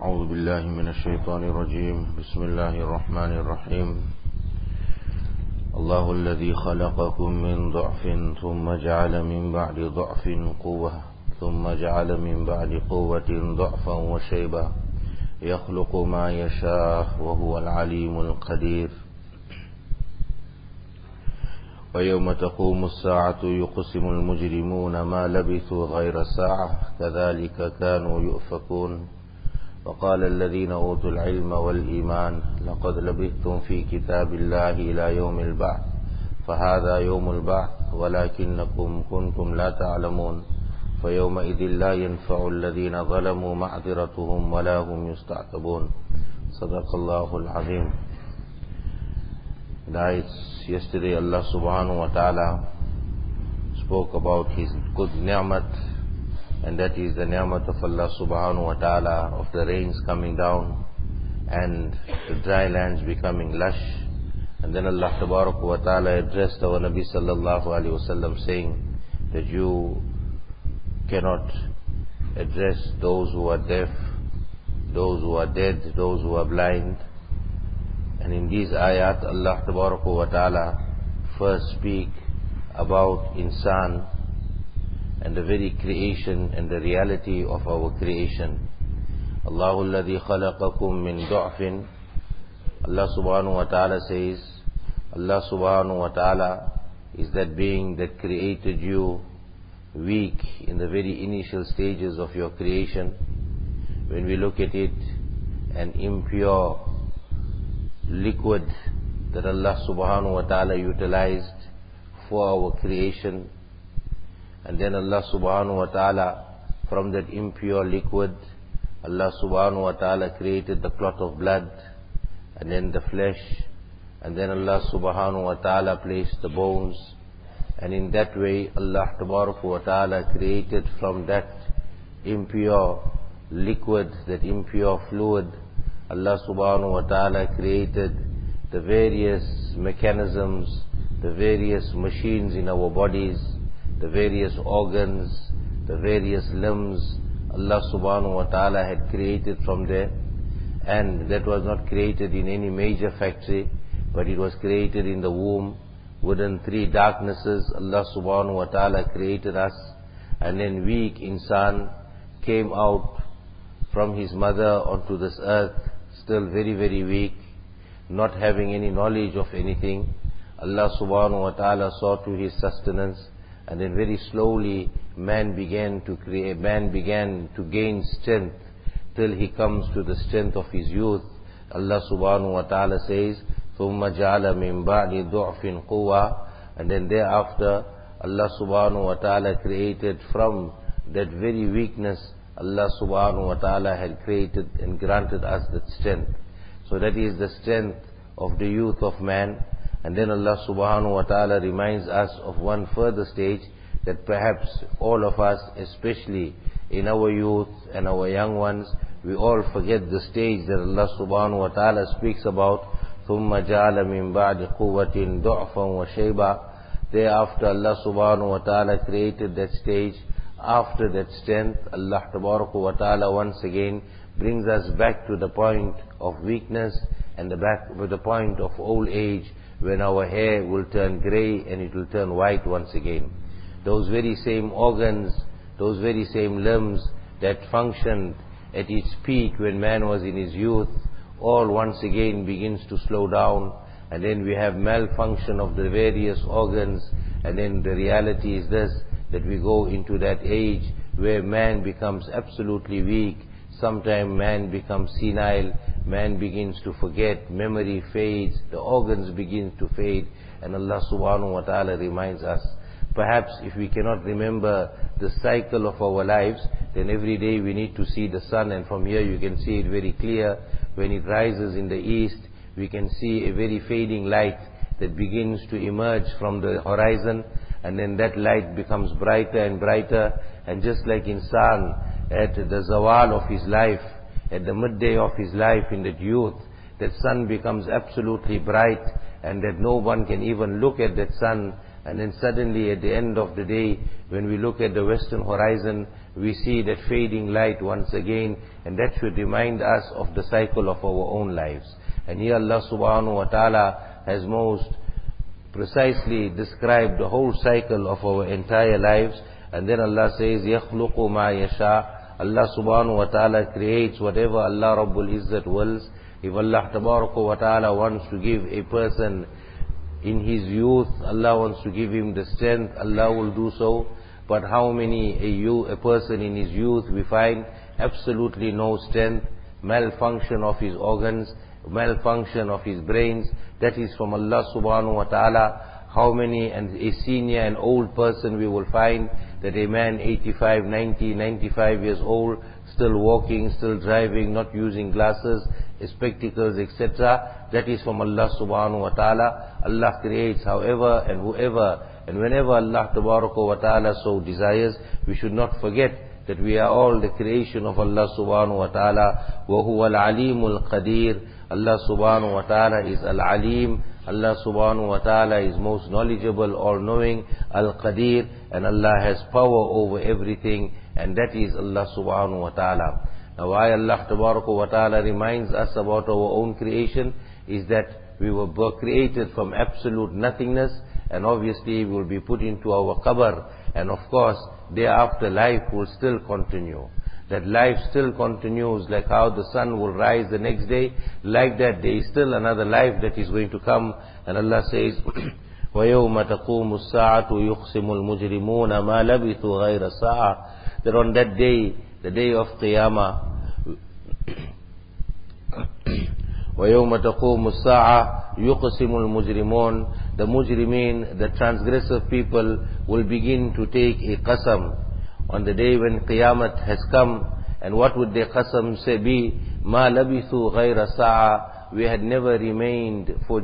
أعوذ بالله من الشيطان الرجيم. بسم الله الرحمن الرحيم. الله الذي خلقكم من ضعف ثم جعل من بعد ضعف قوة ثم جعل من بعد قوة ضعفا وشيبا يخلق ما يشاء وهو العليم القدير. ويوم تقوم الساعة يقسم المجرمون ما لبثوا غير ساعة كذلك كانوا يؤفكون. وقال الذين أوتوا العلم والإيمان لقد لبثتم في كتاب الله إلى يوم البعث فهذا يوم البعث ولكنكم كنتم لا تعلمون. فيومئذ لا ينفع الذين ظلموا معذرتهم ولا هم يستعتبون. صدق الله العظيم. Yesterday Allah subhanahu wa ta'ala spoke about His good ni'mat, and that is the ni'mat of Allah subhanahu wa ta'ala of the rains coming down and the dry lands becoming lush. And then Allah tabarak wa ta'ala addressed our Nabi sallallahu alayhi wa sallam saying that you cannot address those who are deaf, those who are dead, those who are blind. And in these ayat, Allah tabarak wa ta'ala first speak about insan and the very creation and the reality of our creation. Allahu alladhi khalaqakum min du'fin. Allah subhanahu wa ta'ala says, Allah subhanahu wa ta'ala is that being that created you weak in the very initial stages of your creation. When we look at it, an impure liquid that Allah subhanahu wa ta'ala utilized for our creation. And then Allah subhanahu wa ta'ala, from that impure liquid, Allah subhanahu wa ta'ala created the clot of blood, and then the flesh, and then Allah subhanahu wa ta'ala placed the bones. And in that way Allah tabarak wa ta'ala created from that impure liquid, that impure fluid, Allah subhanahu wa ta'ala created the various mechanisms, the various machines in our bodies, the various organs, the various limbs. Allah subhanahu wa ta'ala had created from there, and that was not created in any major factory, but it was created in the womb. Within 3 darknesses Allah subhanahu wa ta'ala created us, and then weak insan came out from his mother onto this earth, still very, very weak, not having any knowledge of anything. Allah subhanahu wa ta'ala saw to his sustenance, and then very slowly man began to gain strength till he comes to the strength of his youth. Allah subhanahu wa ta'ala says, ثُمَّ جَعَلَ مِن بَعْدِ ضُعْفٍ قُوَّةٍ. And then thereafter Allah subhanahu wa ta'ala created from that very weakness, Allah subhanahu wa ta'ala had created and granted us that strength. So that is the strength of the youth of man. And then Allah subhanahu wa ta'ala reminds us of one further stage, that perhaps all of us, especially in our youth and our young ones, we all forget the stage that Allah subhanahu wa ta'ala speaks about. ثُمَّ جَعَلَ مِن بَعْدِ قُوَّةٍ ضُعْفًا وَشَيْبًا. Thereafter Allah subhanahu wa ta'ala created that stage. After that strength, Allah tabarak wa ta'ala once again brings us back to the point of weakness and back to the point of old age, when our hair will turn grey and it will turn white once again. Those very same organs, those very same limbs that functioned at its peak when man was in his youth, all once again begins to slow down, and then we have malfunction of the various organs. And then the reality is this, that we go into that age where man becomes absolutely weak. Sometime man becomes senile, man begins to forget, memory fades, the organs begin to fade. And Allah subhanahu wa ta'ala reminds us, perhaps if we cannot remember the cycle of our lives, then every day we need to see the sun, and from here you can see it very clear. When it rises in the east, we can see a very fading light that begins to emerge from the horizon, and then that light becomes brighter and brighter. And just like insan at the zawal of his life, at the midday of his life in that youth, that sun becomes absolutely bright, and that no one can even look at that sun. And then suddenly at the end of the day, when we look at the western horizon, we see that fading light once again, and that should remind us of the cycle of our own lives. And here Allah subhanahu wa ta'ala has most precisely described the whole cycle of our entire lives. And then Allah says, يَخْلُقُ مَا يَشَاءُ. Allah subhanahu wa ta'ala creates whatever Allah Rabbul Izzat wills. If Allah tabaraka wa ta'ala wants to give a person in his youth, Allah wants to give him the strength, Allah will do so. But how many a person in his youth we find absolutely no strength, malfunction of his organs, malfunction of his brains, that is from Allah subhanahu wa ta'ala. How many and a senior and old person we will find that a man 85, 90, 95 years old, still walking, still driving, not using glasses, spectacles, etc. That is from Allah subhanahu wa ta'ala. Allah creates however and whoever and whenever Allah tabaraka wa ta'ala so desires. We should not forget that we are all the creation of Allah subhanahu wa ta'ala. وَهُوَ الْعَلِيمُ الْقَدِيرُ. Allah subhanahu wa ta'ala is Al-Alim. Allah subhanahu wa ta'ala is most knowledgeable, all-knowing, Al-Qadir, and Allah has power over everything, and that is Allah subhanahu wa ta'ala. Now why Allah tabaraka wa ta'ala reminds us about our own creation is that we were created from absolute nothingness, and obviously we will be put into our qabr, and of course thereafter life will still continue. That life still continues, like how the sun will rise the next day, like that there is still another life that is going to come. And Allah says, وَيَوْمَ تَقُومُ السَّاعَةُ يُقْسِمُ الْمُجْرِمُونَ مَا لَبِثُوا غَيْرَ سَاعَةٍ. That on that day, the day of Qiyamah, وَيَوْمَ تَقُومُ السَّاعَةُ يُقْسِمُ الْمُجْرِمُونَ. The mujrimeen, the transgressive people, will begin to take a qasam on the day when Qiyamah has come. And what would their qasam say be? مَا لَبِثُوا غَيْرَ سَاعَةٍ. We had never remained for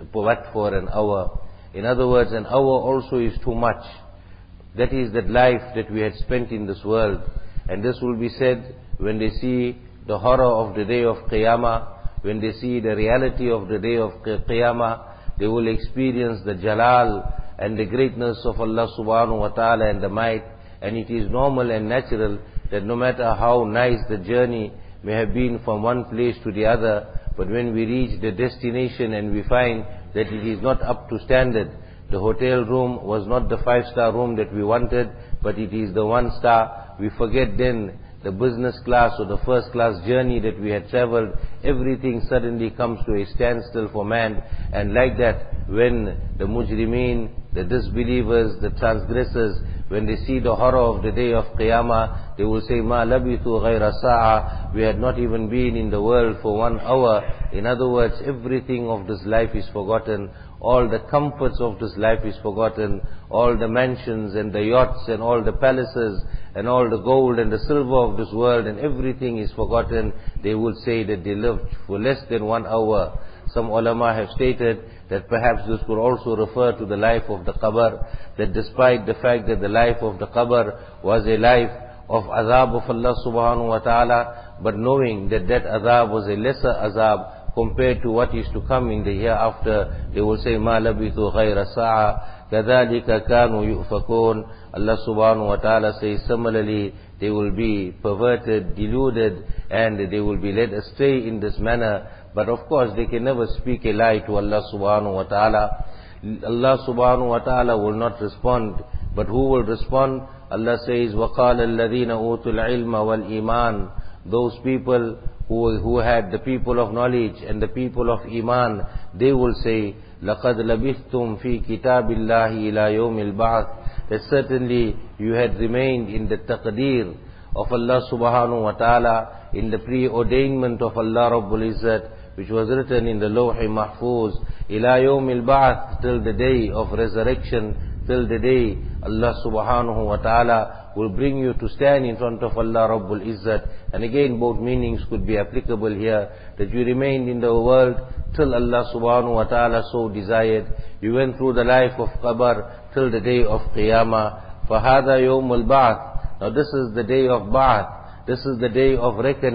an hour. In other words, an hour also is too much. That is that life that we had spent in this world. And this will be said when they see the horror of the day of Qiyamah, when they see the reality of the day of Qiyamah, they will experience the jalal and the greatness of Allah subhanahu wa ta'ala and the might. And it is normal and natural that no matter how nice the journey may have been from one place to the other, but when we reach the destination and we find that it is not up to standard, the hotel room was not the 5-star room that we wanted, but it is the 1-star, we forget then the business class or the first class journey that we had traveled. Everything suddenly comes to a standstill for man. And like that, when the mujrimeen, the disbelievers, the transgressors, when they see the horror of the day of Qiyamah, they will say, مَا لَبِثُوا غَيْرَ سَاعَةٍ. We had not even been in the world for 1 hour. In other words, everything of this life is forgotten. All the comforts of this life is forgotten. All the mansions and the yachts and all the palaces and all the gold and the silver of this world and everything is forgotten. They will say that they lived for less than 1 hour. Some ulama have stated that perhaps this could also refer to the life of the qabr, that despite the fact that the life of the qabr was a life of azab of Allah subhanahu wa ta'ala, but knowing that that azab was a lesser azab compared to what is to come in the hereafter, they will say, مَا لَبِثُوا غَيْرَ سَاعَةٍ كَذَلِكَ كَانُوا يُؤْفَكُونَ. Allah subhanahu wa ta'ala says, similarly, they will be perverted, deluded, and they will be led astray in this manner. But of course, they can never speak a lie to Allah subhanahu wa ta'ala. Allah subhanahu wa ta'ala will not respond. But who will respond? Allah says, وَقَالَ الَّذِينَ أُوتُوا الْعِلْمَ وَالْإِيمَانِ. Those people who had the people of knowledge and the people of Iman, they will say, لَقَدْ لَبِثْتُمْ فِي كِتَابِ اللَّهِ إِلَى يَوْمِ الْبَعْثِ. That certainly you had remained in the taqdeer of Allah subhanahu wa ta'ala, in the preordainment of Allah Rabbul Izzat, which was written in the Lawh-i Mahfuz, ila yawm al-ba'ath, till the day of resurrection, till the day Allah subhanahu wa ta'ala will bring you to stand in front of Allah Rabbul Izzat. And again, both meanings could be applicable here, that you remained in the world till Allah subhanahu wa ta'ala so desired. You went through the life of qabr till the day of Qiyamah. فَهَذَا يَوْمُ الْبَعْثِ. Now this is the day of Ba'ath. This is the day of reckoning.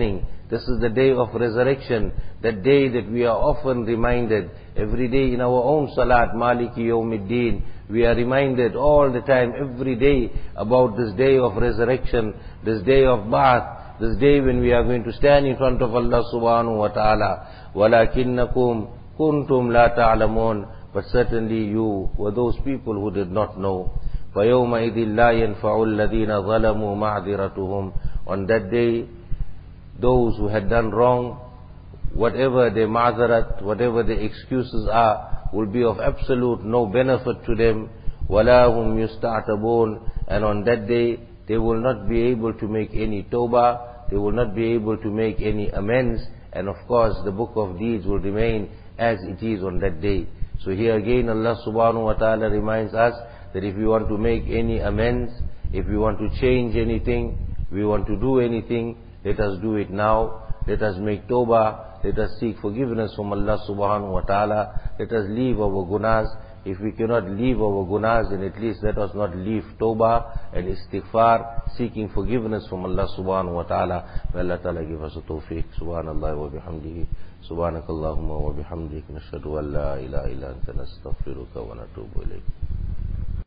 This is the day of resurrection, that day that we are often reminded. Every day in our own salat, Maliki Yawmiddin, we are reminded all the time, every day, about this day of resurrection, this day of Ba'ath, this day when we are going to stand in front of Allah subhanahu wa ta'ala. وَلَكِنَّكُمْ كُنْتُمْ لَا تَعْلَمُونَ. But certainly you were those people who did not know. فَيَوْمَئِذٍ لَا يَنْفَعُ الَّذِينَ ظَلَمُوا مَعْذِرَتُهُمْ. On that day, those who had done wrong, whatever their ma'zarat, whatever their excuses are, will be of absolute no benefit to them. وَلَا هُمْ يُسْتَعْتَبُونَ. And on that day, they will not be able to make any tawbah, they will not be able to make any amends, and of course the book of deeds will remain as it is on that day. So here again Allah subhanahu wa ta'ala reminds us that if we want to make any amends, if we want to change anything, we want to do anything, let us do it now. Let us make tawbah, let us seek forgiveness from Allah subhanahu wa ta'ala, let us leave our gunas. If we cannot leave our gunas, then at least let us not leave tawbah and istighfar, seeking forgiveness from Allah subhanahu wa ta'ala. May Allah ta'ala give us a tawfiq. Subhanallah wa bihamdihi. Subhanakallahumma wa bihamdik. Nashhadu an la ilaha illa anta nastaghfiruka wa natubu ilayk.